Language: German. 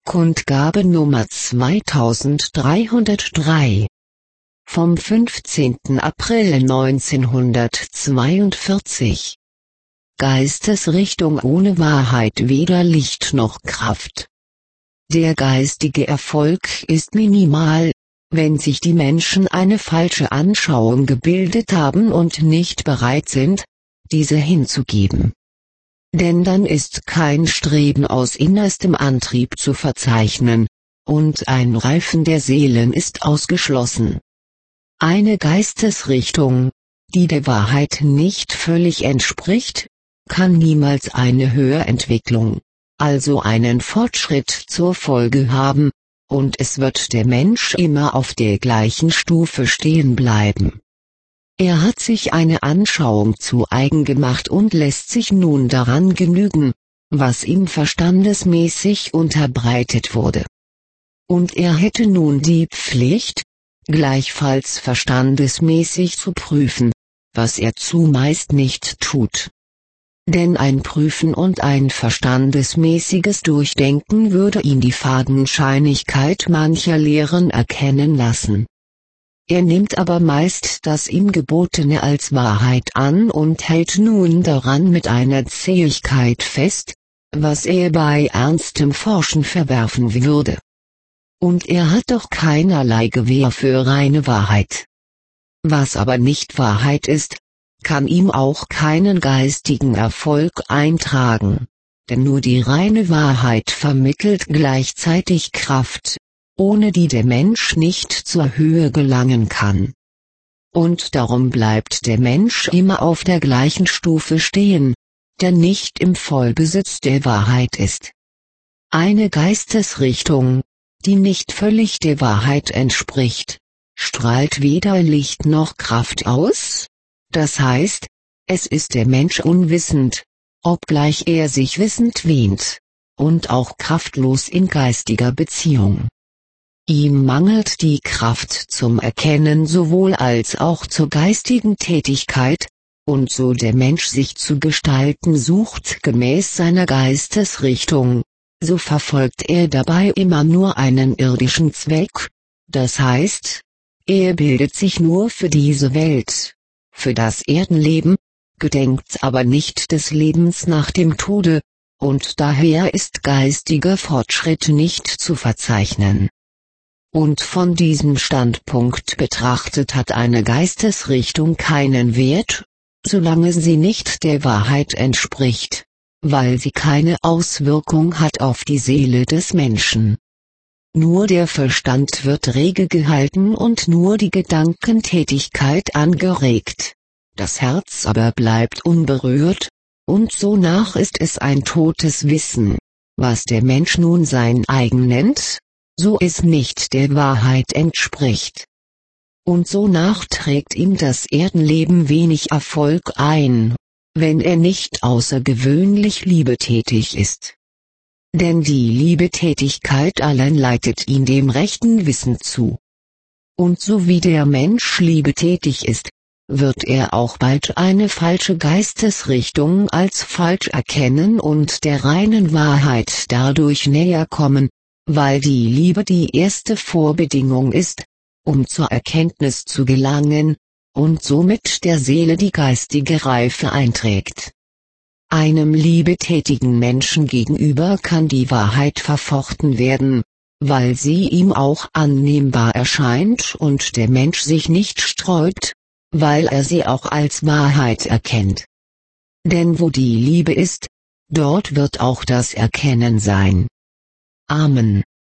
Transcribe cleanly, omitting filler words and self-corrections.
Kundgabe Nummer 2303 vom 15. April 1942. Geistesrichtung ohne Wahrheit, weder Licht noch Kraft. Der geistige Erfolg ist minimal, wenn sich die Menschen eine falsche Anschauung gebildet haben und nicht bereit sind, diese hinzugeben. Denn dann ist kein Streben aus innerstem Antrieb zu verzeichnen, und ein Reifen der Seelen ist ausgeschlossen. Eine Geistesrichtung, die der Wahrheit nicht völlig entspricht, kann niemals eine Höherentwicklung, also einen Fortschritt zur Folge haben, und es wird der Mensch immer auf der gleichen Stufe stehen bleiben. Er hat sich eine Anschauung zu eigen gemacht und lässt sich nun daran genügen, was ihm verstandesmäßig unterbreitet wurde. Und er hätte nun die Pflicht, gleichfalls verstandesmäßig zu prüfen, was er zumeist nicht tut. Denn ein Prüfen und ein verstandesmäßiges Durchdenken würde ihn die Fadenscheinigkeit mancher Lehren erkennen lassen. Er nimmt aber meist das ihm Gebotene als Wahrheit an und hält nun daran mit einer Zähigkeit fest, was er bei ernstem Forschen verwerfen würde. Und er hat doch keinerlei Gewähr für reine Wahrheit. Was aber nicht Wahrheit ist, kann ihm auch keinen geistigen Erfolg eintragen, denn nur die reine Wahrheit vermittelt gleichzeitig Kraft, ohne die der Mensch nicht zur Höhe gelangen kann. Und darum bleibt der Mensch immer auf der gleichen Stufe stehen, der nicht im Vollbesitz der Wahrheit ist. Eine Geistesrichtung, die nicht völlig der Wahrheit entspricht, strahlt weder Licht noch Kraft aus, das heißt, es ist der Mensch unwissend, obgleich er sich wissend wähnt, und auch kraftlos in geistiger Beziehung. Ihm mangelt die Kraft zum Erkennen sowohl als auch zur geistigen Tätigkeit, und so der Mensch sich zu gestalten sucht gemäß seiner Geistesrichtung, so verfolgt er dabei immer nur einen irdischen Zweck, das heißt, er bildet sich nur für diese Welt, für das Erdenleben, gedenkt aber nicht des Lebens nach dem Tode, und daher ist geistiger Fortschritt nicht zu verzeichnen. Und von diesem Standpunkt betrachtet hat eine Geistesrichtung keinen Wert, solange sie nicht der Wahrheit entspricht, weil sie keine Auswirkung hat auf die Seele des Menschen. Nur der Verstand wird rege gehalten und nur die Gedankentätigkeit angeregt, das Herz aber bleibt unberührt, und sonach ist es ein totes Wissen, was der Mensch nun sein eigen nennt, so es nicht der Wahrheit entspricht. Und sonach trägt ihm das Erdenleben wenig Erfolg ein, wenn er nicht außergewöhnlich liebetätig ist. Denn die Liebetätigkeit allein leitet ihn dem rechten Wissen zu. Und so wie der Mensch liebetätig ist, wird er auch bald eine falsche Geistesrichtung als falsch erkennen und der reinen Wahrheit dadurch näher kommen, weil die Liebe die erste Vorbedingung ist, um zur Erkenntnis zu gelangen, und somit der Seele die geistige Reife einträgt. Einem liebetätigen Menschen gegenüber kann die Wahrheit verfochten werden, weil sie ihm auch annehmbar erscheint und der Mensch sich nicht sträubt, weil er sie auch als Wahrheit erkennt. Denn wo die Liebe ist, dort wird auch das Erkennen sein. Amen.